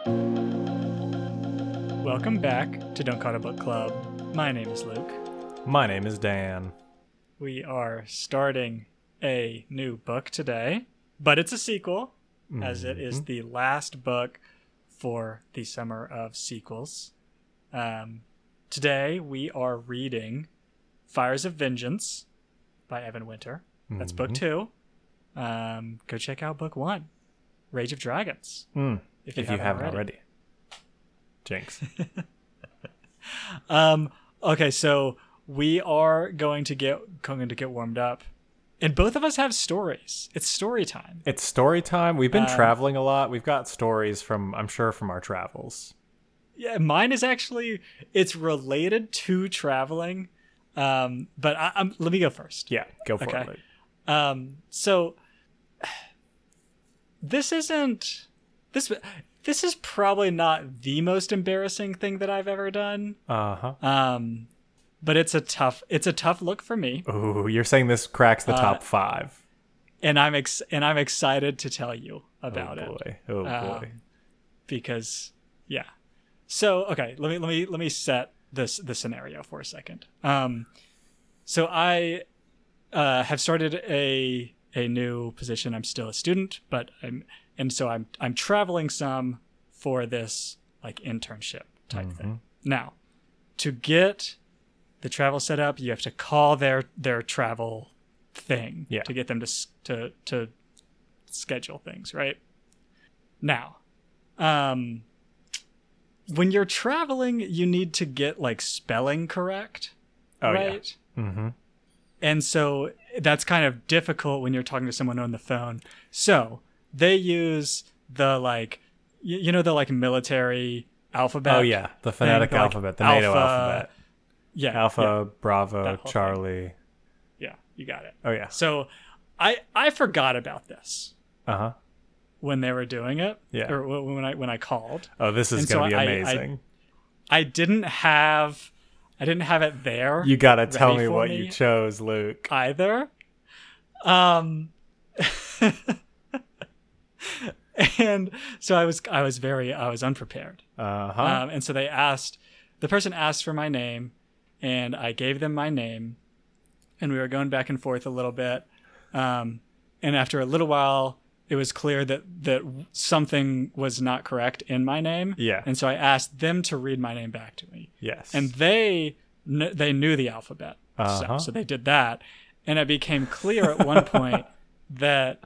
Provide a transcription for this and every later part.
Welcome back to Don't Call It a Book Club. My name is Luke. My name is Dan. We are starting a new book today, but it's a sequel, as it is the last book for the summer of sequels. Today we are reading Fires of Vengeance by Evan Winter. That's book 2. Go check out book 1, Rage of Dragons, if you haven't already. Jinx. Okay, so we are going to get warmed up, and both of us have stories. It's story time. It's story time. We've been traveling a lot. We've got stories from our travels. Yeah, mine is actually, it's related to traveling, but let me go first. Yeah, go for it. Luke. So this is probably not the most embarrassing thing that I've ever done. But it's a tough look for me. Ooh, you're saying this cracks the top 5. And I'm excited to tell you about it. Oh boy. Because yeah. So, okay, let me set the scenario for a second. So I have started a new position. I'm still a student, but I'm traveling some for this like internship type thing. Now, to get the travel set up, you have to call their travel thing to get them to schedule things, right? Now, when you're traveling, you need to get like spelling correct, right? Yeah. Mm-hmm. And so that's kind of difficult when you're talking to someone on the phone. So they use the like, the like military alphabet. Oh yeah, the phonetic alphabet, the NATO alphabet. Yeah, Alpha, Bravo, Charlie. Thing. Yeah, you got it. Oh yeah. So I forgot about this. When they were doing it. Yeah. Or when I called. Oh, this is going to be amazing. I didn't have it there. You got to tell me what you chose, Luke. Either. And so I was unprepared. And so the person asked for my name, and I gave them my name, and we were going back and forth a little bit. And after a little while, it was clear that something was not correct in my name. Yeah. And so I asked them to read my name back to me. Yes. And they knew the alphabet. So they did that. And it became clear at one point that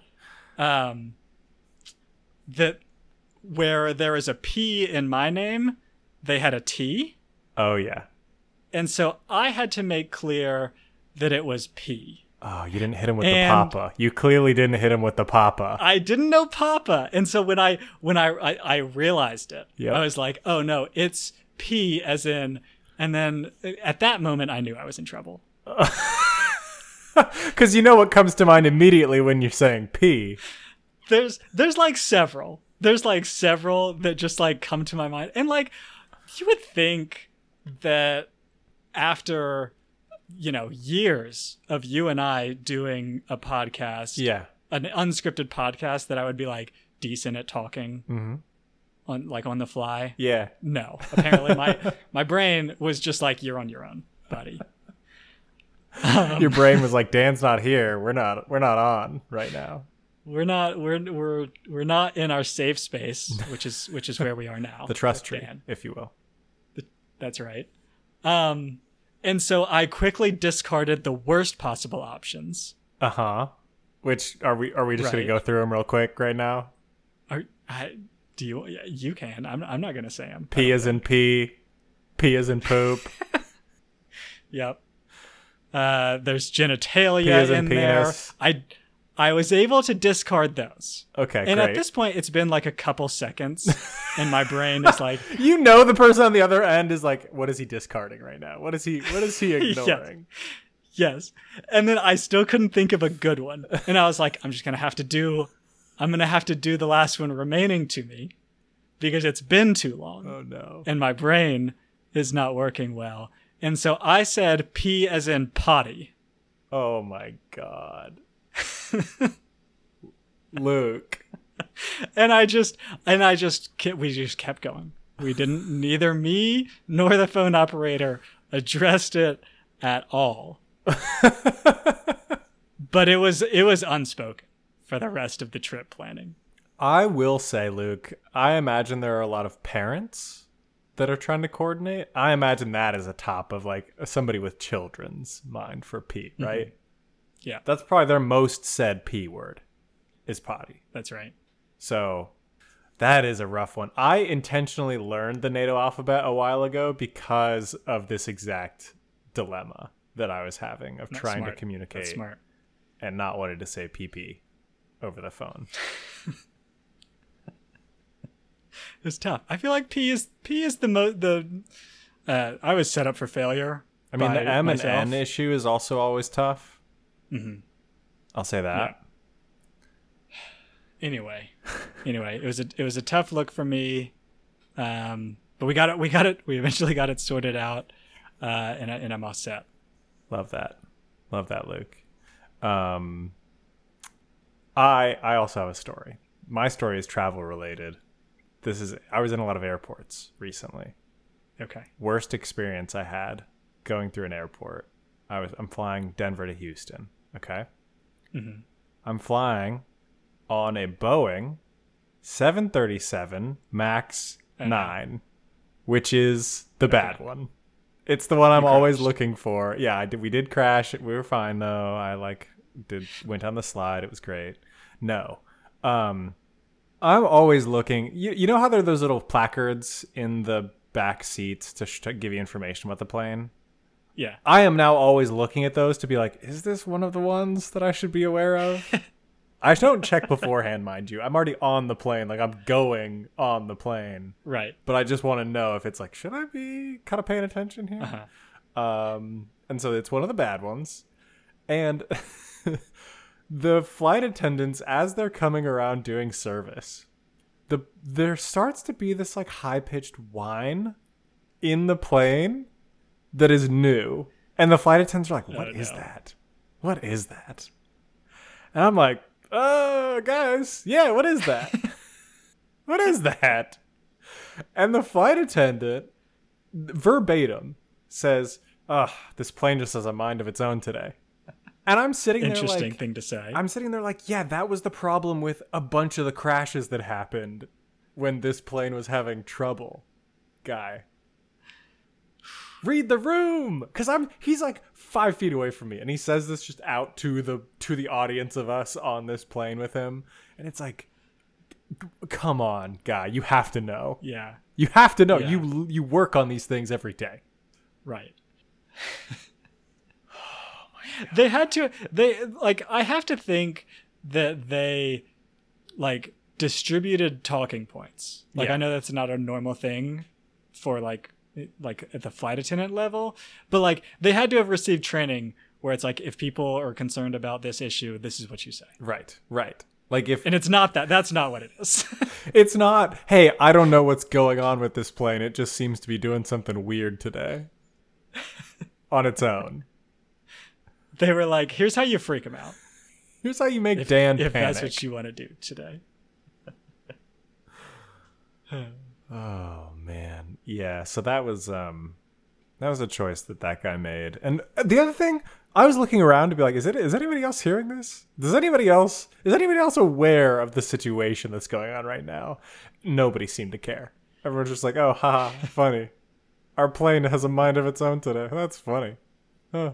where there is a P in my name, they had a T. Oh, yeah. And so I had to make clear that it was P. Oh, you didn't hit him with the papa. You clearly didn't hit him with the papa. I didn't know papa. And so when I realized it, I was like, oh no, it's P as in, and then at that moment I knew I was in trouble. Because you know what comes to mind immediately when you're saying P. There's like several. There's like several that just like come to my mind. And like, you would think that after years of you and I doing a podcast, an unscripted podcast, that I would be like decent at talking on the fly. Yeah. No, apparently my brain was just like, you're on your own, buddy. Your brain was like, Dan's not here. We're not on right now. We're not in our safe space, which is where we are now. The trust tree, if you will. That's right. And so I quickly discarded the worst possible options. Which are we just going to go through them real quick right now? You can. I'm not going to say them. P as in pee. P as in poop. Yep. There's genitalia in penis. there. I was able to discard those. Okay, and great. at this point, it's been like a couple seconds, and my brain is like, the person on the other end is like, what is he discarding right now? What is he ignoring? Yes. And then I still couldn't think of a good one, and I was like, I'm gonna have to do the last one remaining to me, because it's been too long. Oh no. And my brain is not working well, and so I said P as in potty. Oh my god. Luke. We just kept going. We didn't, neither me nor the phone operator addressed it at all. But it was unspoken for the rest of the trip planning. I will say, Luke, I imagine there are a lot of parents that are trying to coordinate. I imagine that is a top of like somebody with children's mind for P, right? Mm-hmm. Yeah. That's probably their most said P word is potty. That's right. So that is a rough one. I intentionally learned the NATO alphabet a while ago because of this exact dilemma that I was having of trying to communicate and not wanting to say PP over the phone. It's tough. I feel like P is I was set up for failure. I mean, the M myself. and N issue is also always tough. Mm-hmm. I'll say that. Yeah. Anyway, it was a tough look for me, but we got it. We eventually got it sorted out, and I'm all set. Love that, Luke. I also have a story. My story is travel related. I was in a lot of airports recently. Okay. Worst experience I had going through an airport. I'm flying Denver to Houston. Okay. Mm-hmm. I'm flying on a Boeing 737 MAX 9, which is the bad one. It's the one I'm always looking for. Yeah, we did crash. We were fine though. I went on the slide. It was great. No. I'm always looking. You know how there are those little placards in the back seats to give you information about the plane? Yeah. I am now always looking at those to be like, is this one of the ones that I should be aware of? I don't check beforehand, mind you. I'm already on the plane. Like, I'm going on the plane. Right. But I just want to know if it's like, should I be kind of paying attention here? Uh-huh. And so it's one of the bad ones. And the flight attendants, as they're coming around doing service, there starts to be this like high-pitched whine in the plane that is new. And the flight attendants are like, what is that? What is that? And I'm like, guys, yeah, what is that? What is that? And the flight attendant verbatim says, this plane just has a mind of its own today. And I'm sitting there like... Interesting thing to say. I'm sitting there like, yeah, that was the problem with a bunch of the crashes that happened when this plane was having trouble. Guy. Read the room! Because he's like 5 feet away from me, and he says this just out to the audience of us on this plane with him. And it's like, come on, guy, you have to know. Yeah. You have to know. Yeah. You work on these things every day. Right. They had to. I have to think that they like distributed talking points. Like, I know that's not a normal thing for like at the flight attendant level, but like they had to have received training where it's like, if people are concerned about this issue, this is what you say. Right. Like and it's not that's not what it is. It's not, hey, I don't know what's going on with this plane. It just seems to be doing something weird today on its own. They were like, here's how you freak them out. Here's how you make Dan panic. If that's what you want to do today. Oh, man. Yeah, so that was a choice that guy made. And the other thing, I was looking around to be like, is anybody else hearing this? Is anybody else aware of the situation that's going on right now? Nobody seemed to care. Everyone's just like, oh, haha, funny. Our plane has a mind of its own today. That's funny. Huh.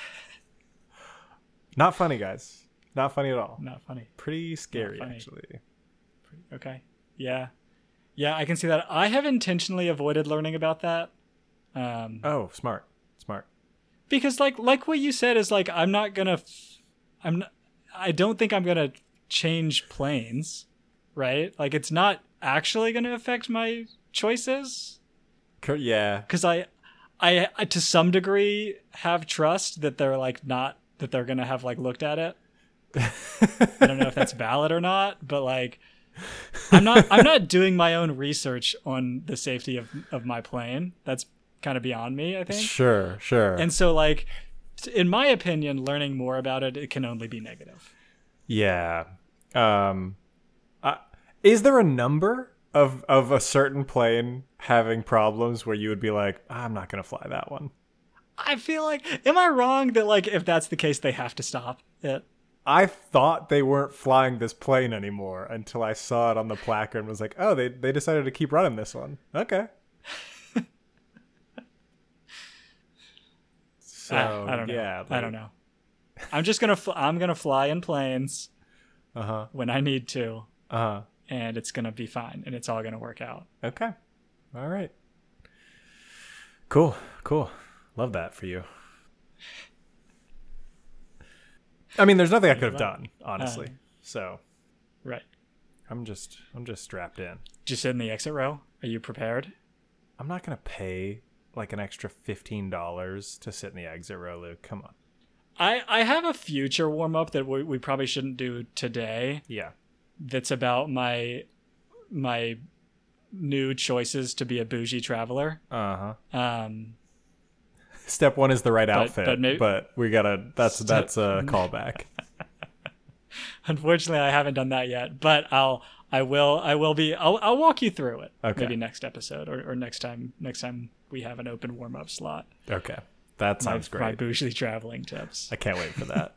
Not funny, guys. Not funny at all. Not funny. Pretty scary, actually. Okay. Yeah. Yeah, I can see that. I have intentionally avoided learning about that. Smart. Because like what you said is like, I don't think I'm going to change planes, right? Like, it's not actually going to affect my choices. Yeah. Because I to some degree have trust that they're like not, that they're going to have like looked at it. I don't know if that's valid or not, but like, I'm not doing my own research on the safety of my plane. That's kind of beyond me, I think. Sure. And so like, in my opinion, learning more about it can only be negative. Yeah. Is there a number of a certain plane having problems where you would be like, I'm not gonna fly that one? I feel like, am I wrong that like if that's the case, they have to stop it? I thought they weren't flying this plane anymore until I saw it on the placard and was like, oh, they decided to keep running this one. Okay. So I don't know. yeah, I don't know. I'm just I'm gonna fly in planes when I need to, and it's gonna be fine, and it's all gonna work out. Okay. All right. Cool. Love that for you. I mean, there's nothing I could have done, honestly. So, right. I'm just strapped in. Did you sit in the exit row? Are you prepared? I'm not gonna pay like an extra $15 to sit in the exit row, Luke. Come on. I have a future warm up that we probably shouldn't do today. Yeah. That's about my new choices to be a bougie traveler. Step one is the right outfit, but we gotta. That's a callback. Unfortunately, I haven't done that yet, but I'll walk you through it. Okay. Maybe next episode or next time we have an open warm up slot. Okay. That sounds great. My bougie traveling tips. I can't wait for that.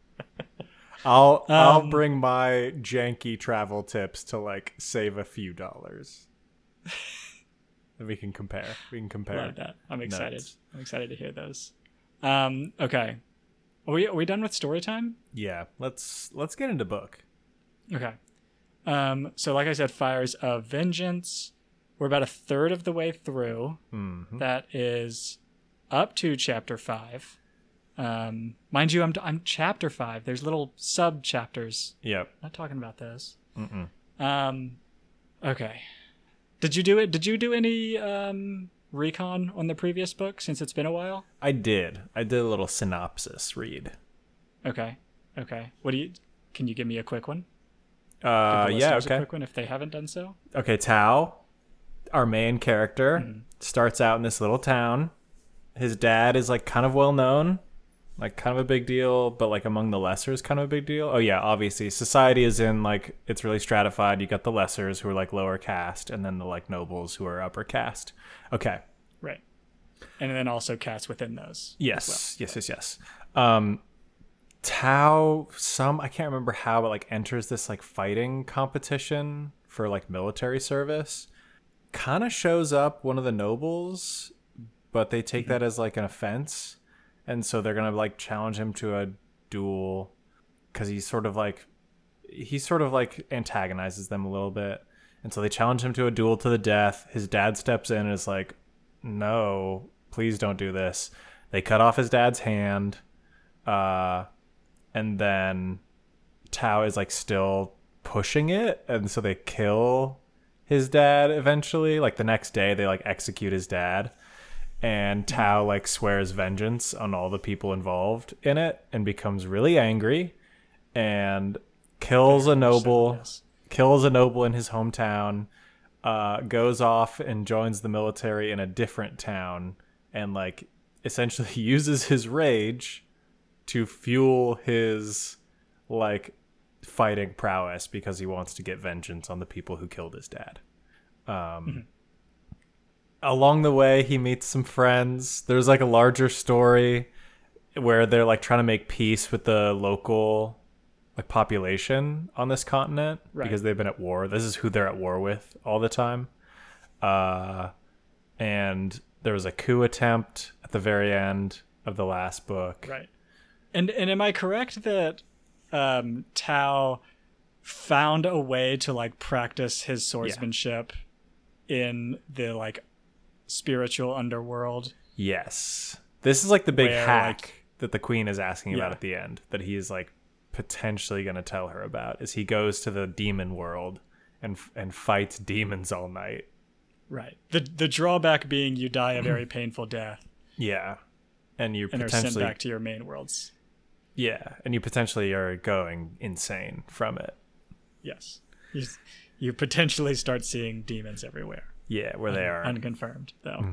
I'll bring my janky travel tips to like save a few dollars. And we can compare. Love that. I'm excited. Notes. I'm excited to hear those. Okay. Are we done with story time? Yeah. Let's get into book. Okay. So like I said, Fires of Vengeance. We're about a third of the way through. Mm-hmm. That is up to chapter 5. Mind you, I'm chapter 5. There's little sub chapters. Yep. Not talking about those. Mm-mm. Okay. Did you do it? Did you do any recon on the previous book since it's been a while? I did a little synopsis read. Okay. Can you give me a quick one? Yeah, okay. A quick one if they haven't done so. Okay, Tao, our main character, starts out in this little town. His dad is like kind of well known, like kind of a big deal, but like among the lessers kind of a big deal. Oh yeah, obviously society is in like, it's really stratified. You got the lessers who are like lower caste, and then the like nobles who are upper caste. Okay. Right. And then also caste within those. Yes. Yes. Tao, I can't remember how, but like enters this like fighting competition for like military service. Kind of shows up one of the nobles, but they take that as like an offense. And so they're going to like challenge him to a duel because he sort of like antagonizes them a little bit. And so they challenge him to a duel to the death. His dad steps in and is like, no, please don't do this. They cut off his dad's hand. And then Tao is like still pushing it. And so they kill his dad eventually. Like the next day they like execute his dad. And Tao like swears vengeance on all the people involved in it and becomes really angry and kills a noble in his hometown, goes off and joins the military in a different town and like essentially uses his rage to fuel his like fighting prowess because he wants to get vengeance on the people who killed his dad. Along the way, he meets some friends. There's like a larger story where they're like trying to make peace with the local like population on this continent because they've been at war. This is who they're at war with all the time. And there was a coup attempt at the very end of the last book. Right. And am I correct that Tao found a way to like practice his swordsmanship in the like spiritual underworld? Yes. This is like the big hack like, that the queen is asking about at the end that he is like potentially going to tell her about is he goes to the demon world and fights demons all night. Right. The drawback being you die a very painful death. Yeah. And you potentially are sent back to your main worlds. Yeah, and you potentially are going insane from it. Yes. You potentially start seeing demons everywhere. Yeah, where they are. Unconfirmed, though.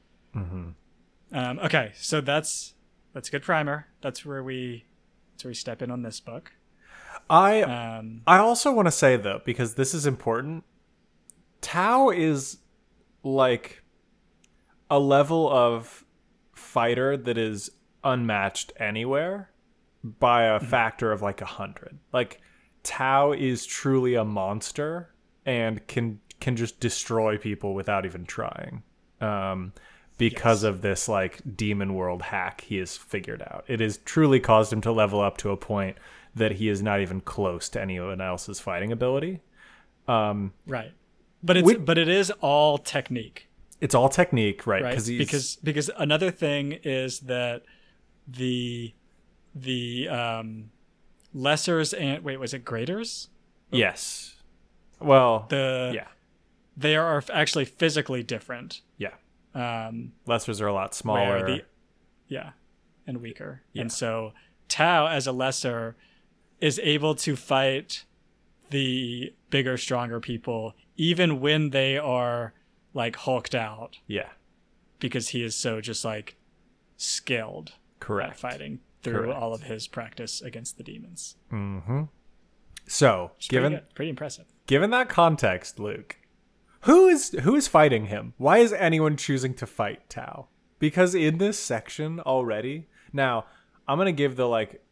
Okay, so that's a good primer. That's where we step in on this book. I also want to say though, because this is important, Tao is like a level of fighter that is unmatched anywhere by a factor of like 100. Like Tao is truly a monster and can just destroy people without even trying. Because of this like demon world hack he has figured out. It has truly caused him to level up to a point that he is not even close to anyone else's fighting ability. Right. But it is all technique. It's all technique, right? Right. Because another thing is that the lessers and was it graders? Yes. Well, they are actually physically different. Yeah. Lessers are a lot smaller. And weaker. Yeah. And so Tao as a lesser is able to fight the bigger, stronger people even when they are like hulked out. Yeah. Because he is so just like skilled Correct. at fighting through all of his practice against the demons. Mm-hmm. So, pretty impressive. Given that context, Luke, who is fighting him? Why is anyone choosing to fight Tao? Because in this section already, now I'm gonna give the like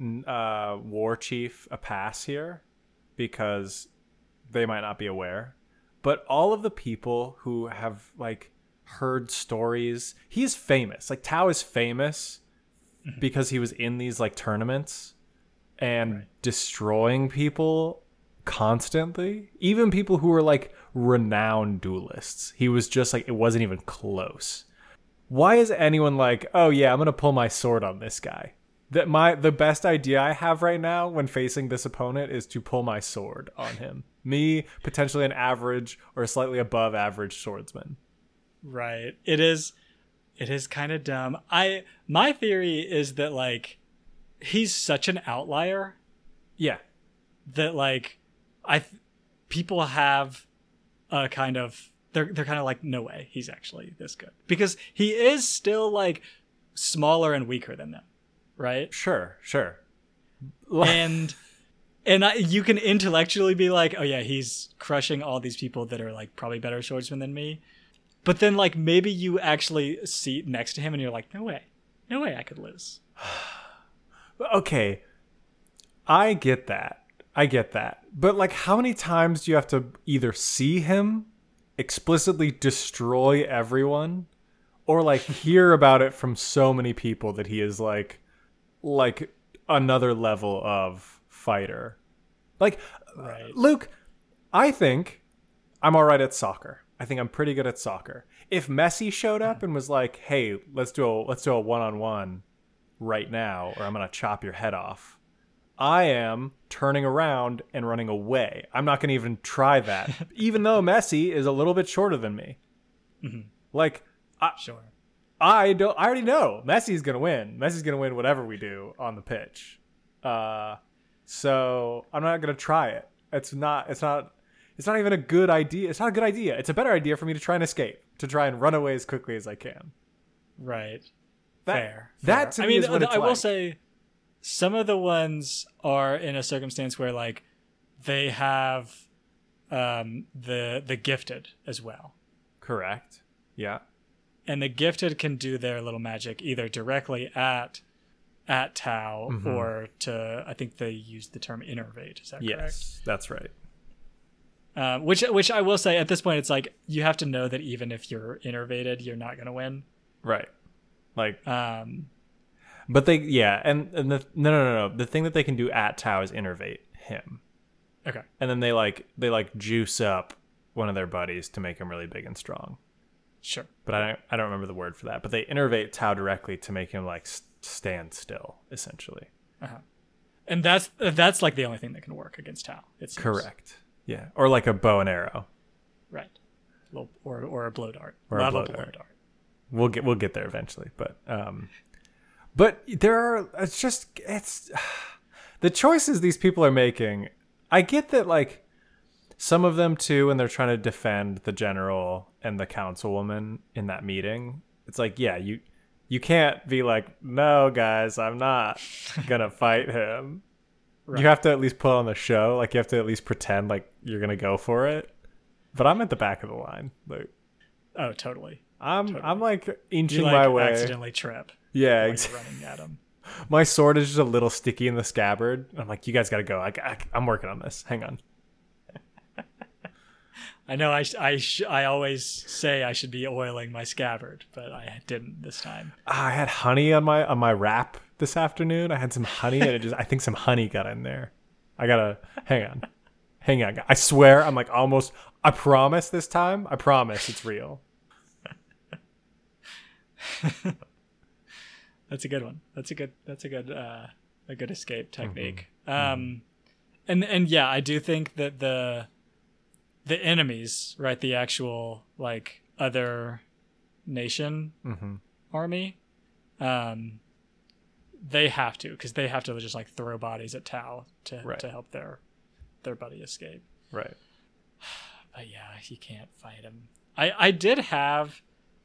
war chief a pass here because they might not be aware, but all of the people who have like heard stories, he's famous. Like Tao is famous because he was in these like tournaments and destroying people constantly, even people who were like renowned duelists. He was just like, it wasn't even close. Why is anyone like, oh yeah, I'm gonna pull my sword on this guy? The best idea I have right now when facing this opponent is to pull my sword on him. Me, potentially an average or slightly above average swordsman. Right. It is kind of dumb. My theory is that like he's such an outlier. Yeah. That like people have a kind of they're kind of like, no way he's actually this good, because he is still like smaller and weaker than them, right? Sure. and you can intellectually be like, oh yeah, he's crushing all these people that are like probably better swordsmen than me, but then like maybe you actually see next to him and you're like, no way I could lose. Okay, I get that, but like how many times do you have to either see him explicitly destroy everyone or like hear about it from so many people that he is like another level of fighter? Like, right. Luke, I think I'm all right at soccer. I think I'm pretty good at soccer. If Messi showed up and was like, hey, let's do a one-on-one right now or I'm gonna chop your head off, I am turning around and running away. I'm not going to even try that, even though Messi is a little bit shorter than me. Mm-hmm. Like, sure. I already know Messi's going to win. Messi's going to win whatever we do on the pitch. So I'm not going to try it. It's not even a good idea. It's not a good idea. It's a better idea for me to try and escape, to try and run away as quickly as I can. Right. Fair. That to me is what it's I will like. say, some of the ones are in a circumstance where like they have the gifted as well. Correct. Yeah. And the gifted can do their little magic either directly at Tao or to, I think they use the term innervate. Is that correct? Yes, that's right. Which I will say at this point, it's like you have to know that even if you're innervated, you're not going to win. Right. Like, but they, and no. The thing that they can do at Tao is innervate him. Okay. And then they juice up one of their buddies to make him really big and strong. Sure. But I don't remember the word for that. But they innervate Tao directly to make him like stand still, essentially. And that's like the only thing that can work against Tao. It's correct. Yeah. Or like a bow and arrow. Right. Or a blow dart. Or a blow dart. We'll get there eventually, but there are it's the choices these people are making. I get that like some of them too, when they're trying to defend the general and the councilwoman in that meeting, it's like, yeah, you can't be like, no guys, I'm not gonna fight him. Right. You have to at least put on the show. Like, you have to at least pretend like you're going to go for it. But I'm at the back of the line. Like, Oh, totally. I'm like inching You like my way. accidentally trip Yeah, while exactly. you're running at him. My sword is just a little sticky in the scabbard. I'm like, you guys got to go. I'm working on this. Hang on. I know I always say I should be oiling my scabbard, but I didn't this time. I had honey on my wrap this afternoon. I had some honey, and I think some honey got in there. I gotta hang on. I swear, I'm like almost. I promise this time. I promise it's real. That's a good one. That's a good escape technique. Mm-hmm. And yeah, I do think that the enemies, right, the actual like other nation army, they have to, because they have to just like throw bodies at Tao to help their buddy escape. Right. But yeah, you can't fight him. I did have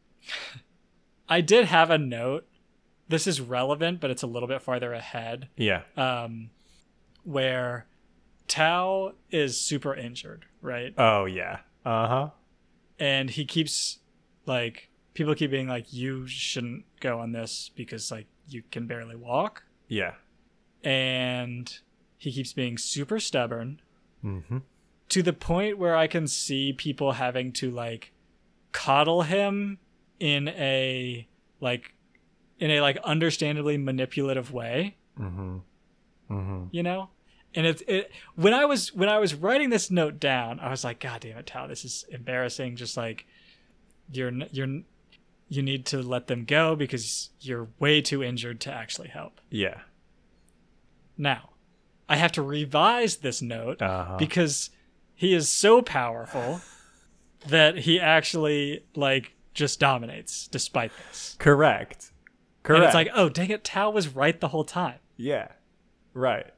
a note. This is relevant, but it's a little bit farther ahead. Yeah. Where Tao is super injured, right? Oh yeah. Uh-huh. And he keeps like, people keep being like, you shouldn't go on this because like you can barely walk. Yeah. And he keeps being super stubborn. Mm-hmm. To the point where I can see people having to like coddle him in a understandably manipulative way. Mm-hmm. Mm-hmm. You know? And it when I was writing this note down, I was like, God damn it, Tao, this is embarrassing. Just like you need to let them go because you're way too injured to actually help. Yeah. Now, I have to revise this note Uh-huh. because he is so powerful that he actually like just dominates despite this. Correct. And it's like, oh, dang it, Tao was right the whole time. Yeah. Right.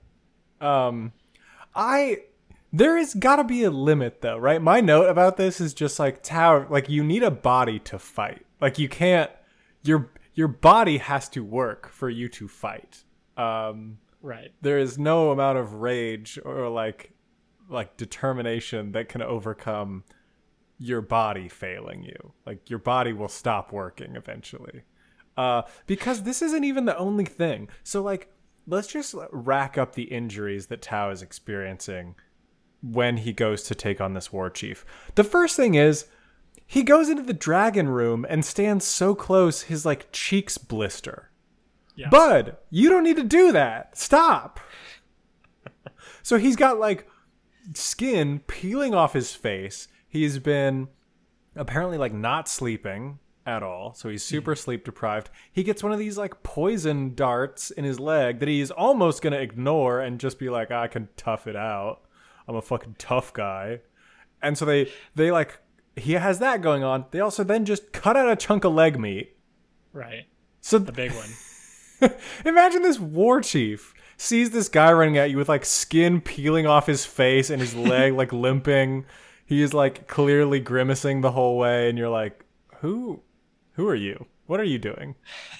There is gotta be a limit though, right? My note about this is just like Tao, like you need a body to fight. Like you can't, your body has to work for you to fight. Right. There is no amount of rage or like determination that can overcome your body failing you. Like your body will stop working eventually. Because this isn't even the only thing. So like, let's just rack up the injuries that Tao is experiencing when he goes to take on this war chief. The first thing is he goes into the dragon room and stands so close his like cheeks blister. Yeah. Bud, you don't need to do that. Stop. So he's got like skin peeling off his face. He's been apparently like not sleeping at all, so he's super sleep deprived. He gets one of these like poison darts in his leg that he's almost gonna ignore and just be like, I can tough it out. I'm a fucking tough guy. And so they like, he has that going on. They also then just cut out a chunk of leg meat. Right. So The big one. imagine this war chief sees this guy running at you with like skin peeling off his face and his leg like limping. He is like clearly grimacing the whole way, and you're like, who are you? What are you doing?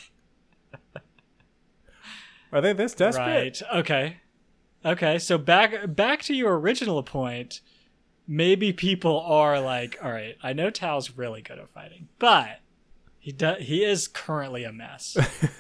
Are they this desperate? Right. Okay. So back to your original point. Maybe people are like, all right, I know Tao's really good at fighting, but he is currently a mess.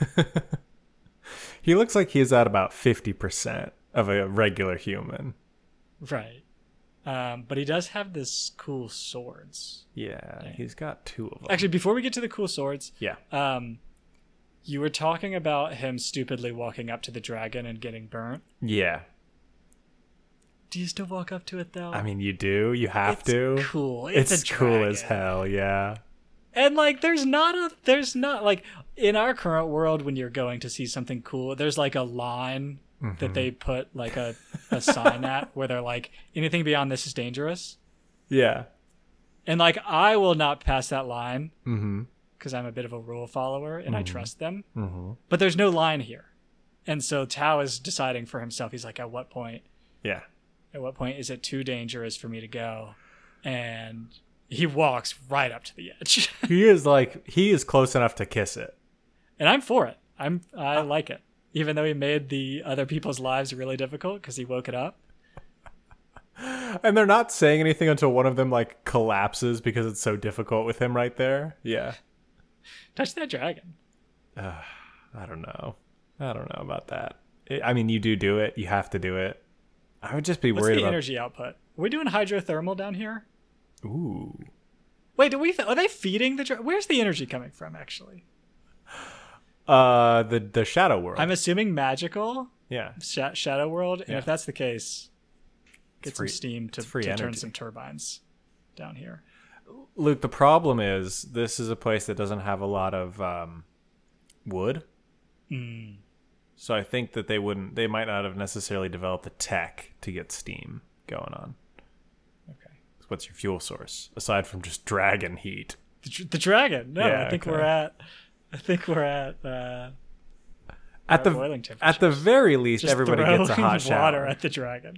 He looks like he's at about 50% of a regular human. Right. But he does have this cool swords. Yeah, he's got 2 of them. Actually, before we get to the cool swords, Yeah. You were talking about him stupidly walking up to the dragon and getting burnt. Yeah. Do you still walk up to it though? I mean, you do. You have to. Cool. It's a cool as dragon. hell, yeah. And like, there's not like in our current world when you're going to see something cool, there's like a line that they put like a sign at where they're like, anything beyond this is dangerous. Yeah. And like, I will not pass that line Mm-hmm. because I'm a bit of a rule follower and I trust them. Mm-hmm. But there's no line here. And so Tao is deciding for himself. He's like, at what point is it too dangerous for me to go? And he walks right up to the edge. He is close enough to kiss it. And I'm for it. I like it. even though he made the other people's lives really difficult because he woke it up. And they're not saying anything until one of them like collapses because it's so difficult with him right there. Yeah. Touch that dragon. I don't know. I don't know about that. I mean, you do it. You have to do it. I would just be What's worried the about energy output? Are we doing hydrothermal down here? Ooh. Wait, are they feeding the dragon? Where's the energy coming from, actually? The Shadow World. I'm assuming magical. Yeah. Shadow World. And Yeah. if that's the case, get some free- steam to free turn energy. some turbines down here. Luke, the problem is this is a place that doesn't have a lot of wood. So I think that they might not have necessarily developed the tech to get steam going on. Okay. So what's your fuel source aside from just dragon heat? The dragon. No, Yeah, I think okay. we're at At the boiling at the temperatures. very least, Just everybody gets a throwing hot shower. water at the dragon.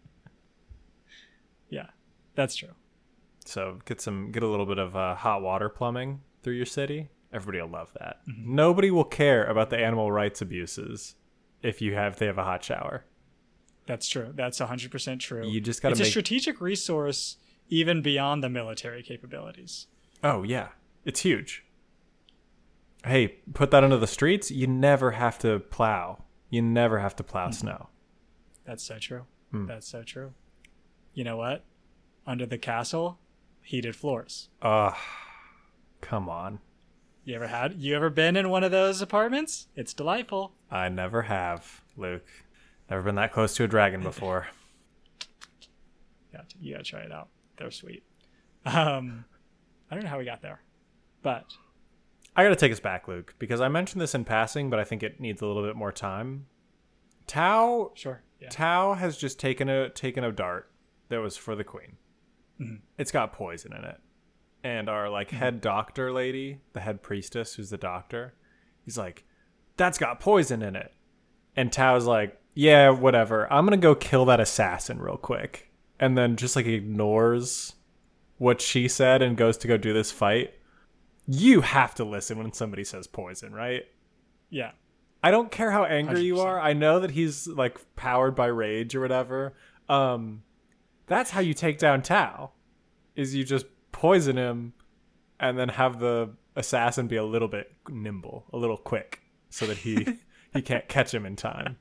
Yeah, that's true. So get a little bit of hot water plumbing through your city. Everybody will love that. Mm-hmm. Nobody will care about the animal rights abuses if they have a hot shower. That's true. That's 100% true. You just gotta It's a make- strategic resource even beyond the military capabilities. Oh yeah, it's huge. Hey, put that into the streets. You never have to plow. You never have to plow snow. That's so true. That's so true. You know what? Under the castle, heated floors. Come on. You ever been in one of those apartments? It's delightful. I never have, Luke. Never been that close to a dragon before. Yeah, you gotta try it out. They're sweet. I don't know how we got there, but I gotta take us back, Luke, because I mentioned this in passing, but I think it needs a little bit more time. Tao sure. Yeah. Tao has just taken a dart that was for the queen. It's got poison in it. And our head doctor lady, the head priestess who's the doctor, he's like, that's got poison in it. And Tao's like, yeah, whatever. I'm going to go kill that assassin real quick. And then just ignores what she said and goes to go do this fight. You have to listen when somebody says poison, right? Yeah. I don't care how angry you 100%. are. I know that he's powered by rage or whatever. That's how you take down Tao, is you just poison him and then have the assassin be a little bit nimble, a little quick, so that he can't catch him in time.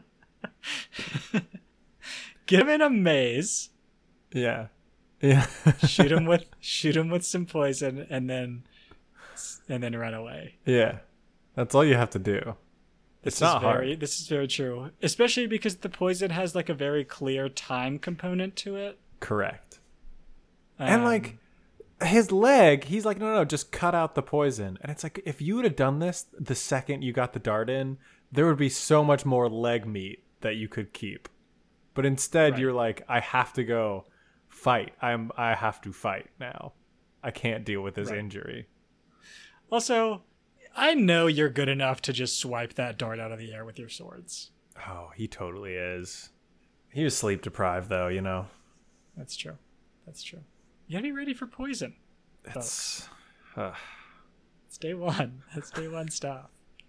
Get him in a maze, Yeah. Yeah. shoot him with some poison, and then run away. Yeah. That's all you have to do. It's not hard. This is very true, especially because the poison has a very clear time component to it. Correct. And his leg, he's like, no, just cut out the poison. And it's like, if you would have done this the second you got the dart in, there would be so much more leg meat that you could keep. But instead, Right. you're like, I have to go fight. I have to fight now. I can't deal with this Right. injury. Also, I know you're good enough to just swipe that dart out of the air with your swords. Oh, he totally is. He was sleep deprived, though, you know. That's true. You gotta be ready for poison. It's It's day one. That's day one stuff.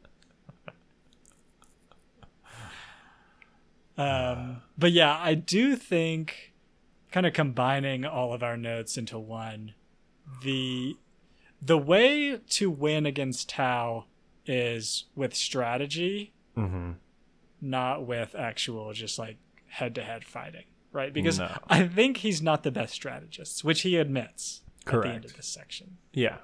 But yeah, I do think, kind of combining all of our notes into one, the way to win against Tao is with strategy, not with actual just head-to-head fighting, right? Because No. I think he's not the best strategist, which he admits at the end Correct. of this section. yeah.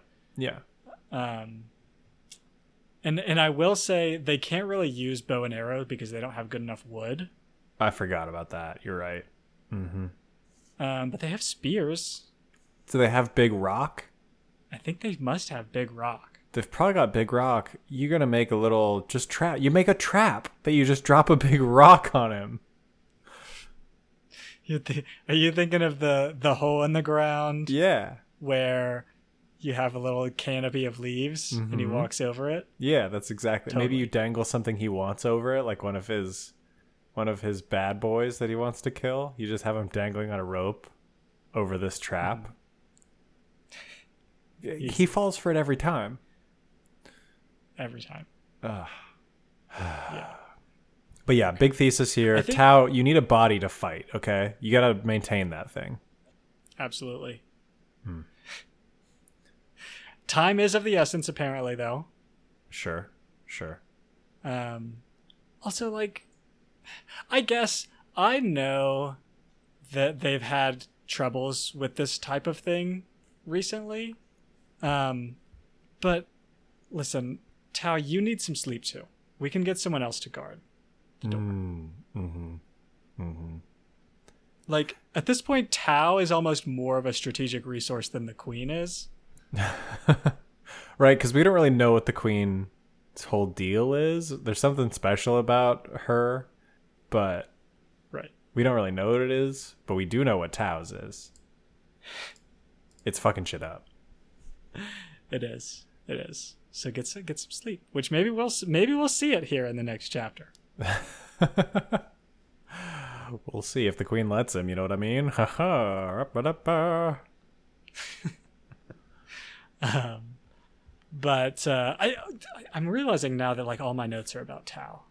And I will say they can't really use bow and arrow because they don't have good enough wood. I forgot about that. You're right. But they have spears. Do they have big rock? I think they must have big rock. They've probably got big rock. You're gonna make a little trap. You make a trap that you just drop a big rock on him. Are you thinking of the hole in the ground Yeah. where you have a little canopy of leaves and he walks over it? Yeah, that's exactly. Maybe Totally. you dangle something he wants over it, like one of his bad boys that he wants to kill. You just have him dangling on a rope over this trap. He falls for it every time. Every time. Ugh. Yeah. But yeah, big thesis here. I think- Tao, you need a body to fight, okay? You got to maintain that thing. Absolutely. Time is of the essence, apparently, though. Sure. Also, like, I guess I know that they've had troubles with this type of thing recently. But listen, Tao, you need some sleep too. We can get someone else to guard the door. Like, at this point, Tao is almost more of a strategic resource than the queen is. Right, because we don't really know what the queen's whole deal is. There's something special about her, but Right. we don't really know what it is. But we do know what Tao's is. It's fucking shit up. It is. So get some sleep, which maybe we'll see it here in the next chapter. We'll see if the queen lets him. You know what I mean? Ha. But I'm realizing now that like all my notes are about Tao.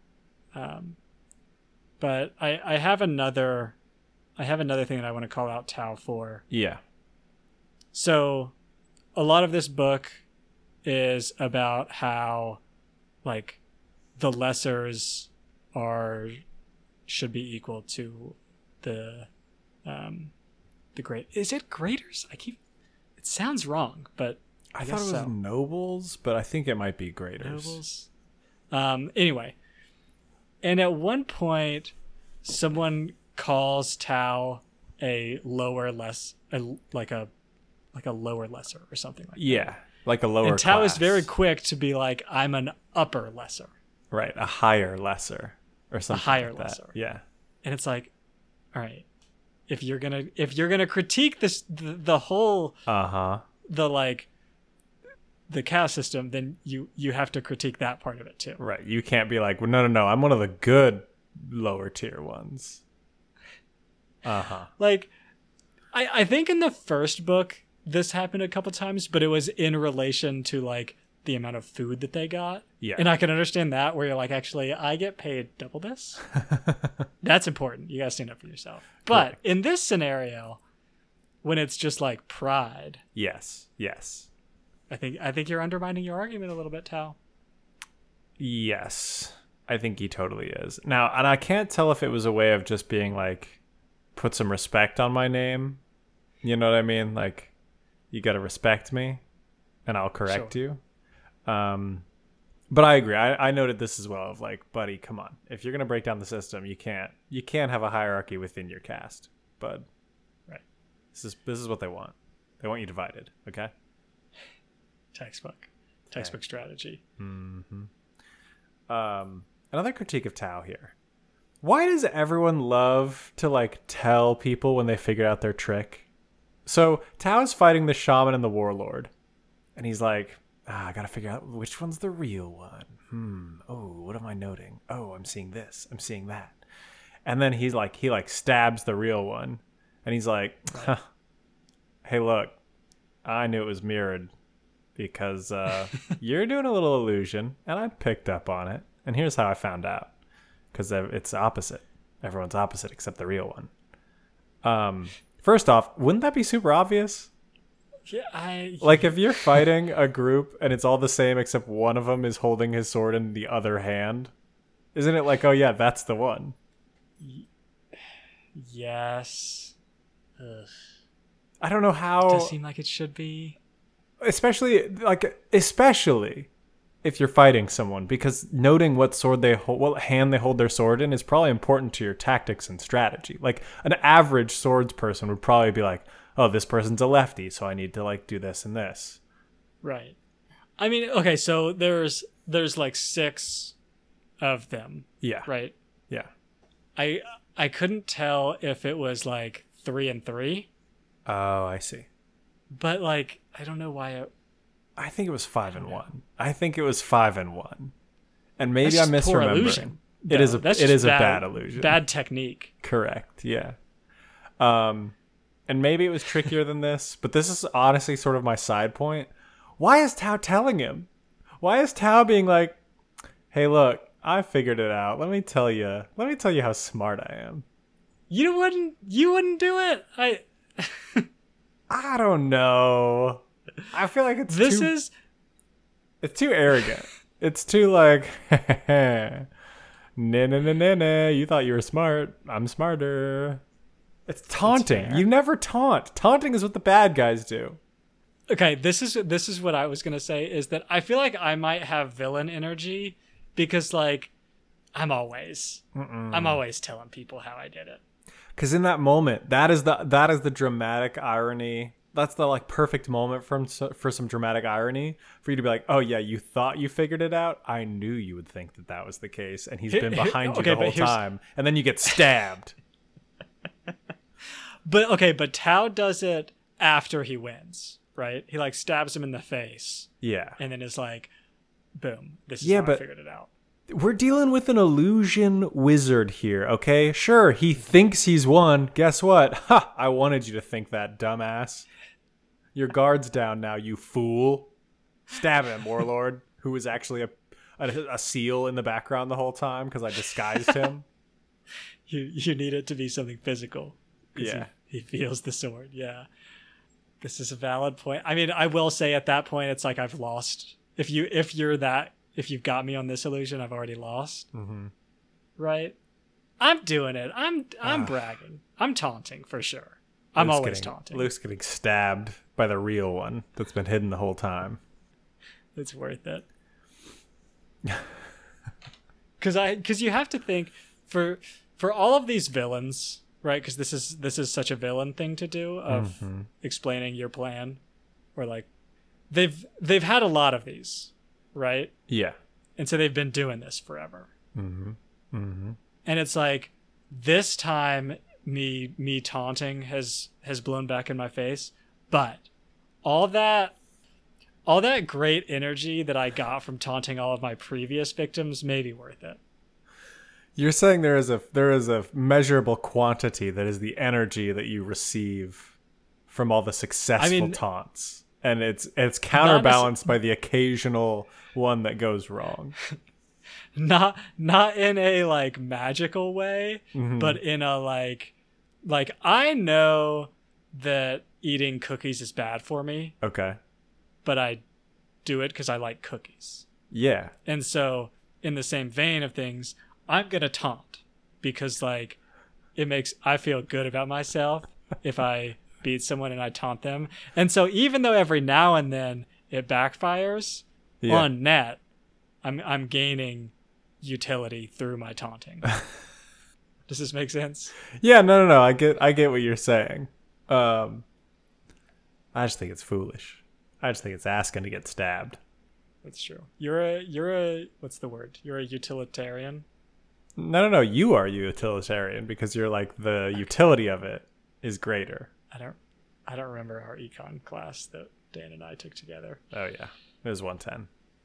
But I have another thing that I want to call out Tao for. Yeah. So a lot of this book is about how like the lessers should be equal to the great. Is it graders? It sounds wrong, but I thought it was nobles, but I think it might be graders. Nobles. Anyway, and at one point, someone calls Tao a lower lesser or something like that. Yeah, like a lower. And Tao class. is very quick to be like, "I'm an upper lesser." Right, a higher lesser or something. A higher like that. lesser. Yeah. And it's like, all right, if you're gonna critique this the whole the caste system, then you have to critique that part of it too. Right. You can't be like, well, no, I'm one of the good lower tier ones. Like, I think in the first book this happened a couple times, but it was in relation to like the amount of food that they got. Yeah. And I can understand that where you're like, actually, I get paid double this. That's important. You gotta stand up for yourself. But in this scenario, when it's just like pride. Yes. I think you're undermining your argument a little bit, Tao. Yes. I think he totally is. Now, and I can't tell if it was a way of just being like, put some respect on my name. You know what I mean? Like, you got to respect me and I'll correct you. But I agree. I noted this as well of like, buddy, come on. If you're going to break down the system, you can't have a hierarchy within your caste, bud. Right. This is what they want. They want you divided. Okay. Textbook strategy. Another critique of Tao here. Why does everyone love to like tell people when they figure out their trick? So Tao's fighting the shaman and the warlord, and he's like, I gotta figure out which one's the real one. Oh, what am I noting? Oh, I'm seeing this. I'm seeing that. And then he stabs the real one, and he's like, hey, look, I knew it was mirrored because you're doing a little illusion, and I picked up on it. And here's how I found out. Because it's opposite. Everyone's opposite except the real one. First off, wouldn't that be super obvious? Yeah, like if you're fighting a group and it's all the same except one of them is holding his sword in the other hand, isn't it like, oh yeah, that's the one? Yes. Ugh. I don't know how. It does seem like it should be. Especially if you're fighting someone, because noting what sword they hold, what hand they hold their sword in is probably important to your tactics and strategy. Like an average swords person would probably be like, oh, this person's a lefty, so I need to like do this and this. Right. I mean, okay, so there's like 6 of them. Yeah. Right. Yeah. I couldn't tell if it was like 3 and 3. Oh, I see. But like, I don't know why. I think it was 5 and 1. I think it was 5 and 1. And maybe I'm misremembering. It is a bad illusion. Bad technique. Correct. Yeah. And maybe it was trickier than this, but this is honestly sort of my side point. Why is Tao telling him? Why is Tao being like, hey, look, I figured it out. Let me tell you. Let me tell you how smart I am. You wouldn't do it. I don't know. I feel like it's too arrogant. It's too like, nah, nah, nah, nah, nah. You thought you were smart. I'm smarter. It's taunting. You never taunt. Taunting is what the bad guys do. Okay, this is what I was gonna say, is that I feel like I might have villain energy because like I'm always telling people how I did it. Because in that moment, that is the dramatic irony. That's the like perfect moment for some dramatic irony for you to be like, oh yeah, you thought you figured it out. I knew you would think that was the case, and he's been behind you the whole time, and then you get stabbed. But Tao does it after he wins, right? He like stabs him in the face. Yeah. And then is like, boom, this is how I figured it out. We're dealing with an illusion wizard here, okay? Sure, he thinks he's won. Guess what? Ha! I wanted you to think that, dumbass. Your guard's down now, you fool. Stab him, warlord, who was actually a seal in the background the whole time because I disguised him. You need it to be something physical. Yeah. He feels the sword, yeah. This is a valid point. I mean, I will say at that point, it's like I've lost. If you've got me on this illusion, I've already lost. Mm-hmm. Right? I'm doing it. I'm bragging. I'm taunting for sure. I'm always taunting. Luke's getting stabbed by the real one that's been hidden the whole time. It's worth it. Because you have to think for all of these villains, right? Because this is such a villain thing to do of explaining your plan, or like they've had a lot of these, right? Yeah. And so they've been doing this forever. Mm-hmm. Mm-hmm. And it's like this time me taunting has blown back in my face, but all that great energy that I got from taunting all of my previous victims may be worth it. You're saying there is a measurable quantity that is the energy that you receive from all the successful taunts, and it's counterbalanced by the occasional one that goes wrong. Not in a like magical way, but in a like I know that eating cookies is bad for me. Okay. But I do it because I like cookies. Yeah. And so in the same vein of things, I'm going to taunt because like it makes I feel good about myself if I beat someone and I taunt them. And so even though every now and then it backfires on net, I'm gaining utility through my taunting. Does this make sense? Yeah, no. I get what you're saying. I just think it's foolish. I just think it's asking to get stabbed. That's true. You're a what's the word? You're a utilitarian? No. You are utilitarian because you're like the utility of it is greater. I don't remember our econ class that Dan and I took together. Oh yeah, it was 110.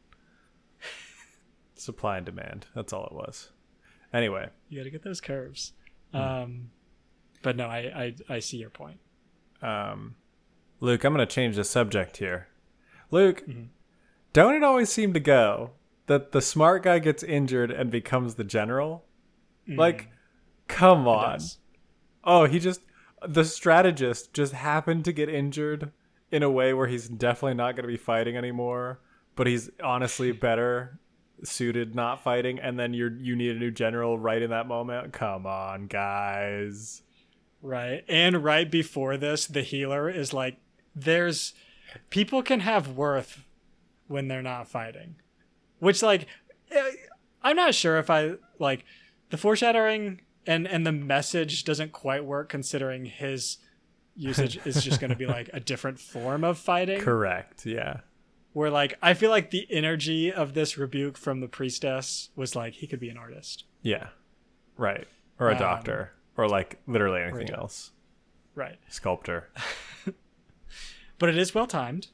Supply and demand. That's all it was. Anyway, you got to get those curves. But no, I see your point. Luke, I'm going to change the subject here. Luke, don't it always seem to go that the smart guy gets injured and becomes the general? Like, come on. Oh, the strategist just happened to get injured in a way where he's definitely not going to be fighting anymore, but he's honestly better suited not fighting, and then you need a new general right in that moment. Come on, guys. Right. And right before this, the healer is like, there's people can have worth when they're not fighting, which like I'm not sure if I like the foreshadowing and the message doesn't quite work considering his usage is just going to be like a different form of fighting. Correct. Yeah. Where like I feel like the energy of this rebuke from the priestess was like he could be an artist. Yeah. Right. Or a doctor. Or like literally anything else. Right. Sculptor. But it is well timed.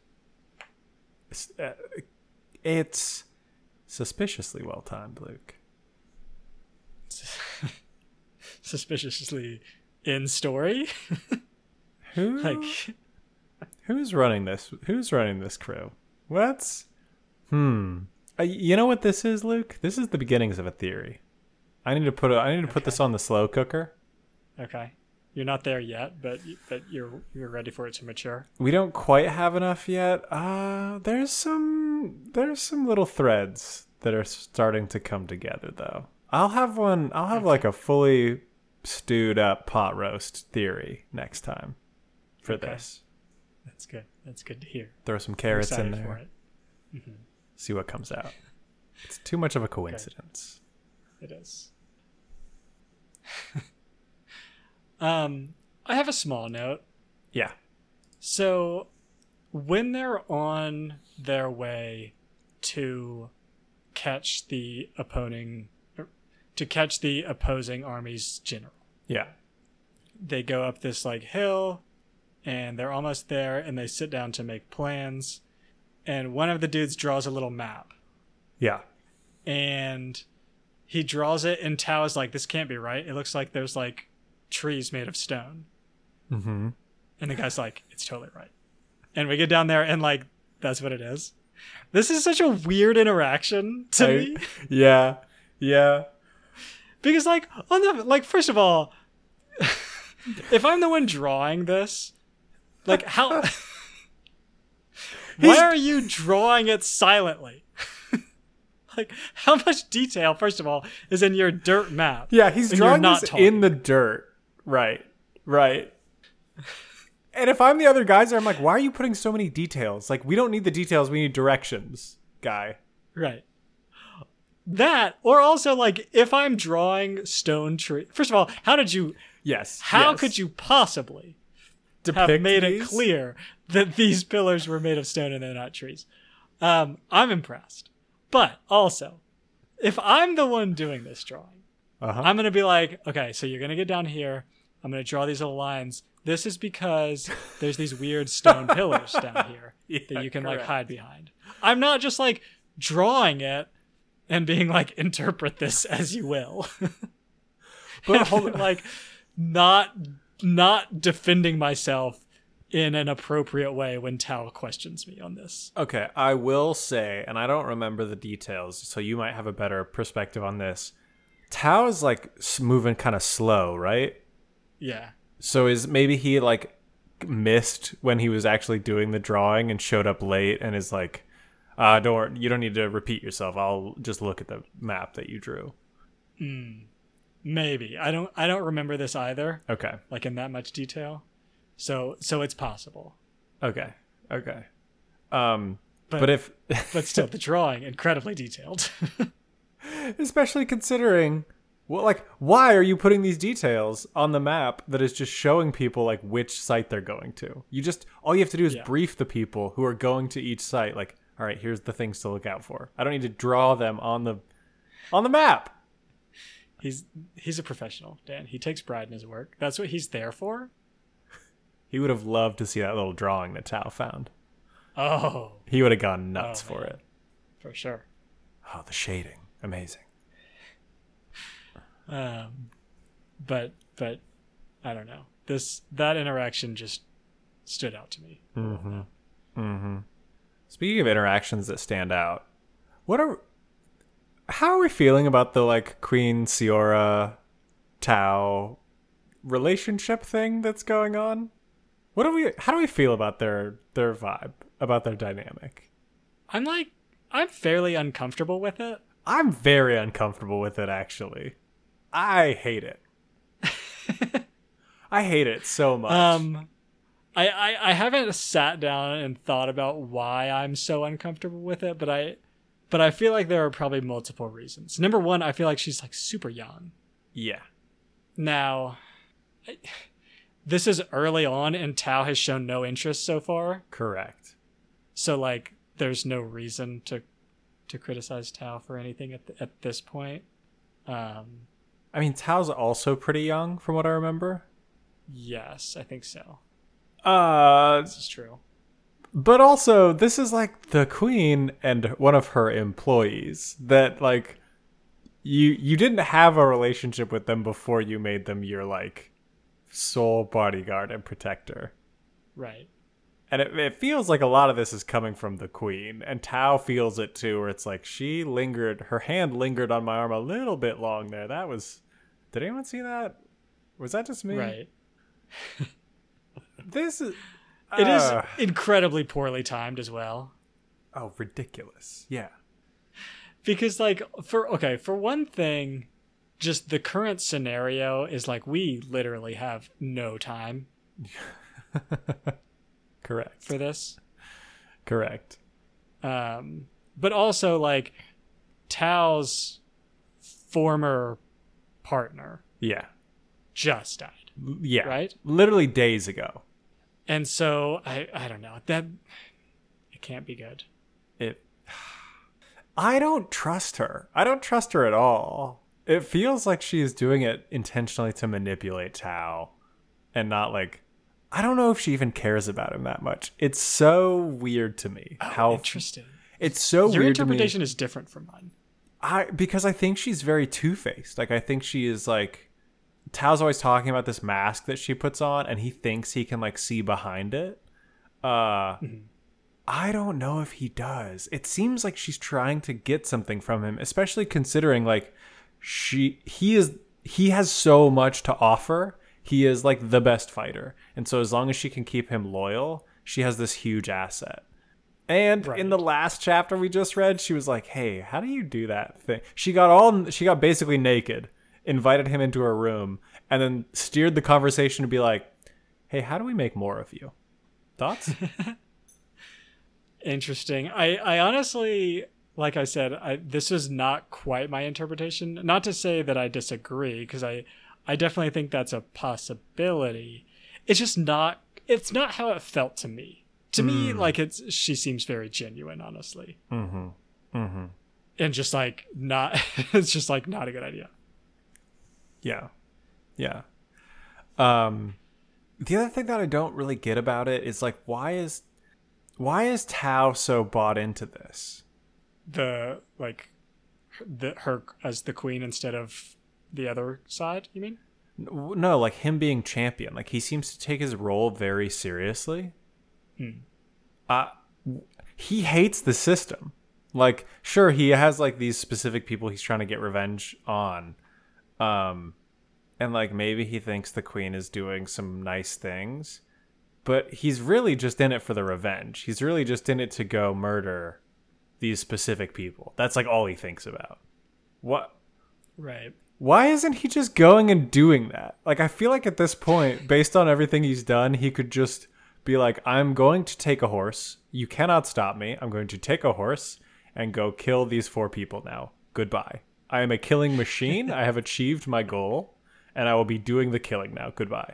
It's suspiciously well timed, Luke. Suspiciously in story. Who's running this? Who's running this crew? What's You know what this is, Luke? This is the beginnings of a theory. I need to put this on the slow cooker. Okay. You're not there yet, but you're ready for it to mature. We don't quite have enough yet. There's some little threads that are starting to come together, though. I'll have like a fully stewed up pot roast theory next time for this. That's good. That's good to hear. Throw some carrots in there. For it. Mm-hmm. See what comes out. It's too much of a coincidence. Okay. It is. I have a small note. Yeah. So when they're on their way to catch the opposing army's general. Yeah. They go up this like hill and they're almost there and they sit down to make plans. And one of the dudes draws a little map. Yeah. And he draws it and Tao is like, this can't be right. It looks like there's like trees made of stone. Mm-hmm. And the guy's like, it's totally right. And we get down there and like, that's what it is. This is such a weird interaction to me. Yeah. Yeah. Because like, first of all, if I'm the one drawing this, like how... Why are you drawing it silently? Like, how much detail, first of all, is in your dirt map? Yeah, he's drawing this in the dirt. Right. And if I'm the other guys there, I'm like, why are you putting so many details? Like, we don't need the details. We need directions, guy. Right. That, or also, like, if I'm drawing stone tree... First of all, how did you... Yes. How could you possibly have made it clear that these pillars were made of stone and they're not trees? I'm impressed. But also, if I'm the one doing this drawing, I'm going to be like, okay, so you're going to get down here. I'm going to draw these little lines. This is because there's these weird stone pillars down here that you can like hide behind. I'm not just like drawing it and being like, interpret this as you will. But like not defending myself in an appropriate way when Tao questions me on this. Okay, I will say, and I don't remember the details, so you might have a better perspective on this. Tao is like moving kind of slow, right? Yeah. So maybe he like missed when he was actually doing the drawing and showed up late and is like, you don't need to repeat yourself. I'll just look at the map that you drew. Maybe. I don't remember this either. Okay. Like in that much detail. So it's possible. Okay. But still, the drawing incredibly detailed. Especially considering, well, like, why are you putting these details on the map that is just showing people like which site they're going to? All you have to do is brief the people who are going to each site. Like, all right, here's the things to look out for. I don't need to draw them on the map. He's a professional, Dan. He takes pride in his work. That's what he's there for. He would have loved to see that little drawing that Tao found. Oh. He would have gone nuts for it. For sure. Oh, the shading. Amazing. But I don't know. That interaction just stood out to me. Speaking of interactions that stand out, how are we feeling about the like Queen Siora Tao relationship thing that's going on? How do we feel about their vibe, about their dynamic? I'm fairly uncomfortable with it. I'm very uncomfortable with it, actually. I hate it. I hate it so much. I haven't sat down and thought about why I'm so uncomfortable with it, but I feel like there are probably multiple reasons. Number one, I feel like she's like super young. Yeah. Now, this is early on and Tao has shown no interest so far. Correct. So like there's no reason to criticize Tao for anything at this point. I mean, Tao's also pretty young from what I remember. Yes, I think so. This is true. But also, this is like the queen and one of her employees that like you didn't have a relationship with them before you made them your like sole bodyguard and protector. Right. And it feels like a lot of this is coming from the queen, and Tao feels it too, where it's like her hand lingered on my arm a little bit long there. Did anyone see that? Was that just me? Right. This is, It is incredibly poorly timed as well. oh, ridiculous. Yeah. Because like for one thing, just the current scenario is like we literally have no time Correct. for this. Correct. But also like Tao's former partner Yeah. just died. Yeah. Right? Literally days ago. And so I don't know. That it can't be good. I don't trust her. I don't trust her at all. It feels like she is doing it intentionally to manipulate Tao and not like, I don't know if she even cares about him that much. It's so weird to me. How interesting. It's so Your weird to me. interpretation is different from mine. Because I think she's very two-faced. Like, I think she is like, Tao's always talking about this mask that she puts on, and he thinks he can like see behind it. I don't know if he does. It seems like she's trying to get something from him, especially considering like he has so much to offer. He is like the best fighter. And so as long as she can keep him loyal, she has this huge asset. And in the last chapter we just read, she was like, "Hey, how do you do that thing?" She got basically naked, invited him into her room, and then steered the conversation to be like, "Hey, how do we make more of you?" Thoughts? Interesting. I honestly, like I said, this is not quite my interpretation. Not to say that I disagree, because I definitely think that's a possibility. It's just not. It's not how it felt to me. To me, like she seems very genuine, honestly. And just like not. It's just like not a good idea. Yeah. Yeah. The other thing that I don't really get about it is like, why is Tao so bought into this? Her as the queen instead of the other side, you mean? No, like him being champion. Like he seems to take his role very seriously. He hates the system. Like, sure, he has like these specific people he's trying to get revenge on. And like maybe he thinks the queen is doing some nice things, but he's really just in it for the revenge. He's really just in it to go murder these specific people. That's like all he thinks about. What? Right. Why isn't he just going and doing that? Like, I feel like at this point, based on everything he's done, he could just be like, I'm going to take a horse. You cannot stop me. I'm going to take a horse and go kill these 4 people now. Goodbye. I am a killing machine. I have achieved my goal, and I will be doing the killing now. Goodbye.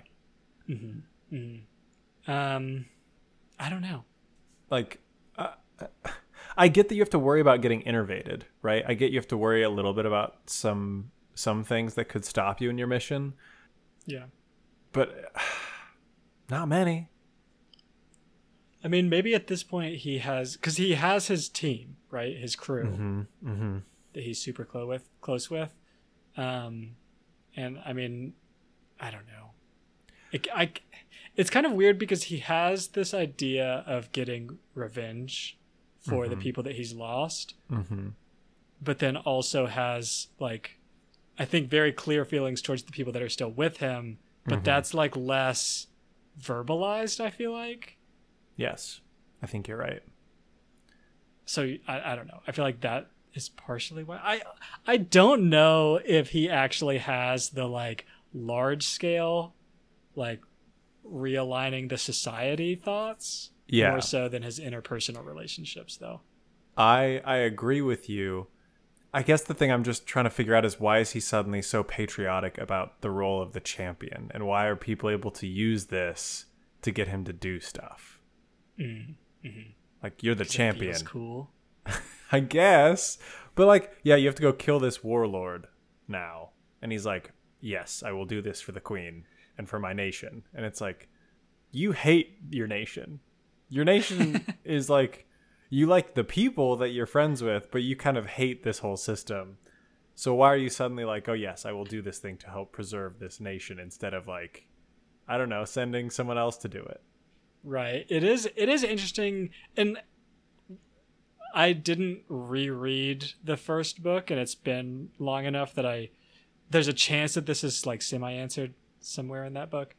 I don't know. Like, I get that you have to worry about getting innervated, right? I get you have to worry a little bit about some things that could stop you in your mission. Yeah. But not many. I mean, maybe at this point he has his team, right? His crew that he's super close with. And I mean, I don't know. It's kind of weird because he has this idea of getting revenge for the people that he's lost, but then also has like, I think, very clear feelings towards the people that are still with him, but that's like less verbalized, I feel like. Yes, I think you're right. So I don't know. I feel like that is partially why I don't know if he actually has the like large scale, like realigning the society thoughts. Yeah. More so than his interpersonal relationships, though. I agree with you. I guess the thing I'm just trying to figure out is why is he suddenly so patriotic about the role of the champion, and why are people able to use this to get him to do stuff? Like, you're the champion. That feels cool. I guess. But like, yeah, you have to go kill this warlord now. And he's like, yes, I will do this for the queen and for my nation. And it's like, you hate your nation. Your nation is like, you like the people that you're friends with, but you kind of hate this whole system. So why are you suddenly like, oh yes, I will do this thing to help preserve this nation, instead of like, I don't know, sending someone else to do it? Right. It is interesting, and I didn't reread the first book, and it's been long enough that there's a chance that this is like semi-answered somewhere in that book.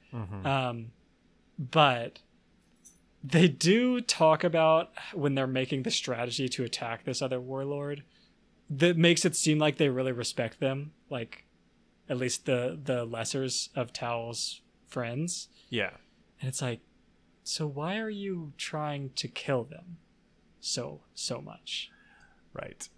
But they do talk about when they're making the strategy to attack this other warlord that makes it seem like they really respect them, like at least the lessers of Tao's friends. Yeah. And it's like, so why are you trying to kill them so much? Right.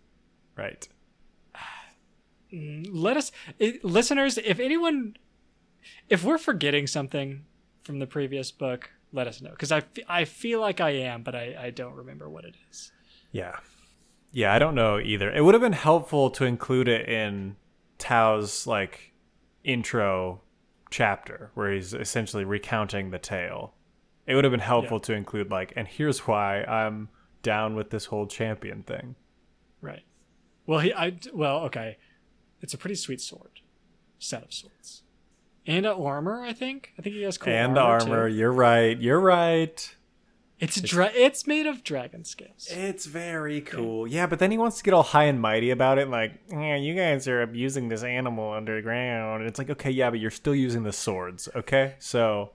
Listeners, if we're forgetting something from the previous book, let us know, because I feel like I am, but I don't remember what it is. Yeah, I don't know either. It would have been helpful to include it in Tao's like intro chapter where he's essentially recounting the tale. It would have been helpful to include like, and here's why I'm down with this whole champion thing. Right. Well, okay. It's a pretty sweet set of swords. And armor, I think. I think he has cool armor too. You're right. It's made of dragon scales. It's very cool. Yeah, but then he wants to get all high and mighty about it, like, yeah, you guys are abusing this animal underground. And it's like, okay, yeah, but you're still using the swords, okay? So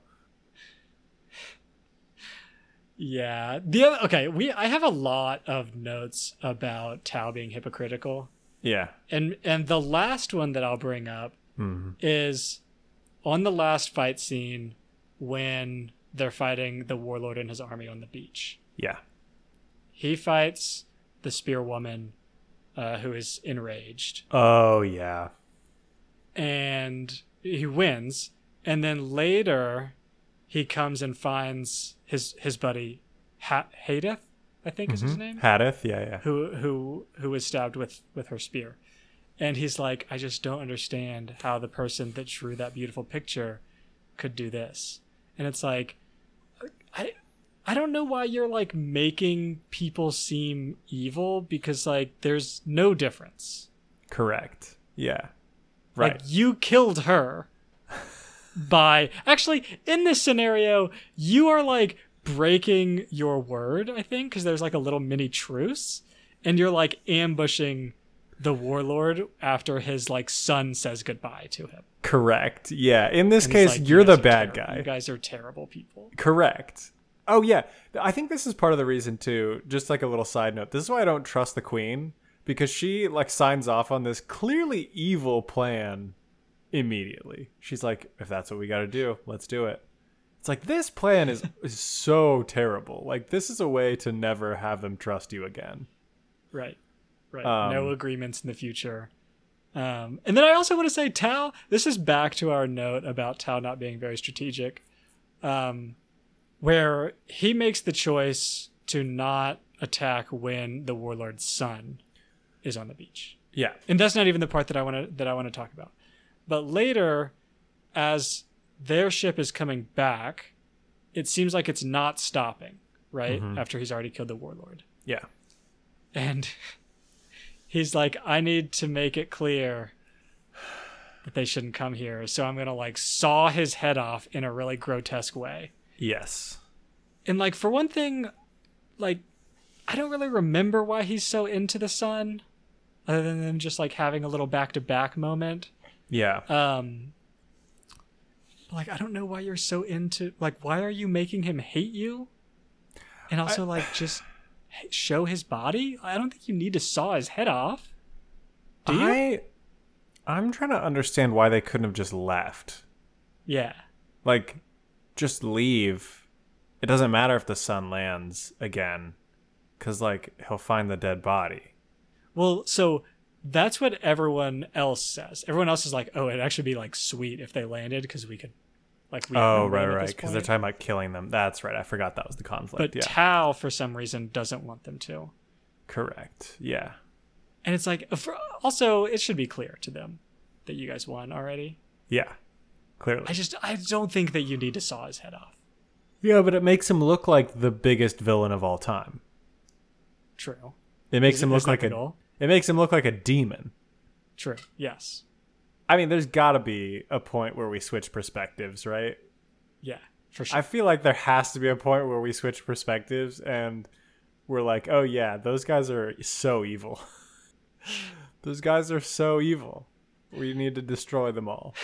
yeah. I have a lot of notes about Tao being hypocritical. Yeah. And the last one that I'll bring up is on the last fight scene when they're fighting the warlord and his army on the beach. Yeah. He fights the spear woman who is enraged. Oh, yeah. And he wins. And then later he comes and finds his buddy Hadith, I think is his name. Hadith, yeah. Who was stabbed with her spear. And he's like, I just don't understand how the person that drew that beautiful picture could do this. And it's like, I don't know why you're like making people seem evil, because like there's no difference. Correct. Yeah. Right. Like you killed her by actually in this scenario, you are like breaking your word, I think, because there's like a little mini truce, and you're like ambushing the warlord after his like son says goodbye to him. Correct. Yeah. In this case, like, you're the bad guy. You guys are terrible people. Correct. Oh yeah. I think this is part of the reason too, just like a little side note. This is why I don't trust the queen, because she like signs off on this clearly evil plan immediately. She's like, if that's what we got to do, let's do it. It's like, this plan is so terrible. Like, this is a way to never have them trust you again. Right. No agreements in the future. And then I also want to say Tao, this is back to our note about Tao not being very strategic, where he makes the choice to not attack when the warlord's son is on the beach. Yeah. And that's not even the part that I want to talk about. But later, as their ship is coming back, it seems like it's not stopping, right? After he's already killed the warlord. Yeah. And he's like, I need to make it clear that they shouldn't come here. So I'm going to like saw his head off in a really grotesque way. Yes. And like, for one thing, like, I don't really remember why he's so into the sun, other than them just like having a little back-to-back moment. Yeah. Like, I don't know why you're so into, like, why are you making him hate you? And also like just show his body? I don't think you need to saw his head off. Do you? I'm trying to understand why they couldn't have just left. Yeah. Like, just leave. It doesn't matter if the sun lands again, because like he'll find the dead body. Well, so that's what everyone else says. Everyone else is like, oh, it'd actually be like sweet if they landed, because we could like. Right. Because they're talking about killing them. That's right. I forgot that was the conflict. But Tao, for some reason, doesn't want them to. Correct. Yeah. And it's like, also, it should be clear to them that you guys won already. Yeah. Clearly. I don't think that you need to saw his head off. Yeah, but it makes him look like the biggest villain of all time. True. It makes him look like a demon. True. Yes. I mean, there's got to be a point where we switch perspectives, right? Yeah. For sure. I feel like there has to be a point where we switch perspectives and we're like, oh yeah, those guys are so evil. Those guys are so evil. We need to destroy them all.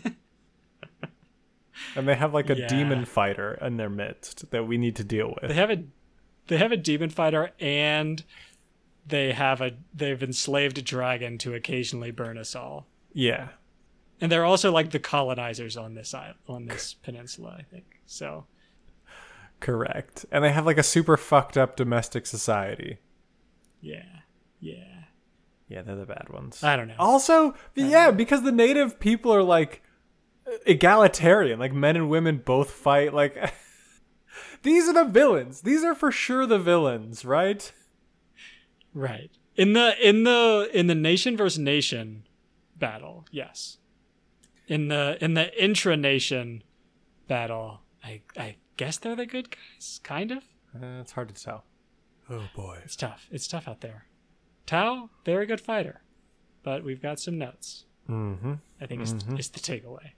And they have like a demon fighter in their midst that we need to deal with. They have a demon fighter, and they've enslaved a dragon to occasionally burn us all. Yeah. And they're also like the colonizers on this peninsula, I think. So correct. And they have like a super fucked up domestic society. Yeah. Yeah, they're the bad ones. I don't know. Also, because the native people are like egalitarian, like men and women both fight. Like these are the villains. These are for sure the villains, right? Right. In the nation versus nation battle, yes. In the intra-nation battle, I guess they're the good guys, kind of. It's hard to tell. Oh boy, it's tough. It's tough out there. Tao, very good fighter, but we've got some notes. Mm-hmm. I think is the takeaway.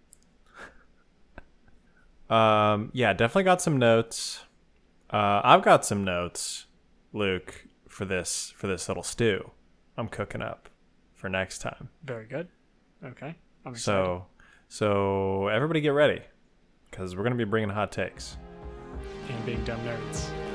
Yeah, definitely got some notes. I've got some notes, Luke, for this little stew I'm cooking up for next time. Very good. Okay, I'm excited. So everybody get ready, because we're gonna be bringing hot takes and being dumb nerds.